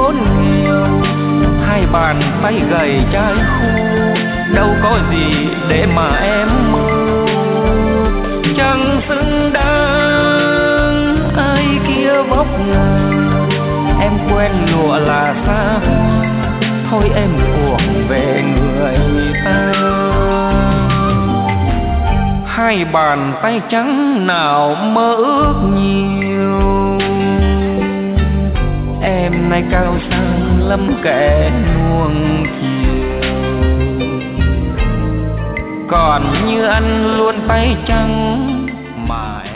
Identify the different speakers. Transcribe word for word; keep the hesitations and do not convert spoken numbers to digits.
Speaker 1: khốn nhiều, hai bàn tay gầy chai khô, đâu có gì để mà em mơ. Chẳng xứng đáng ai kia vóc ngàn, em quen lụa là xa hoa, thôi em buồn về người ta. Hai bàn tay trắng nào mơ ước nhiều, em nay cao sang lắm kẻ nuông chiều. Còn như anh luôn tay trắng mà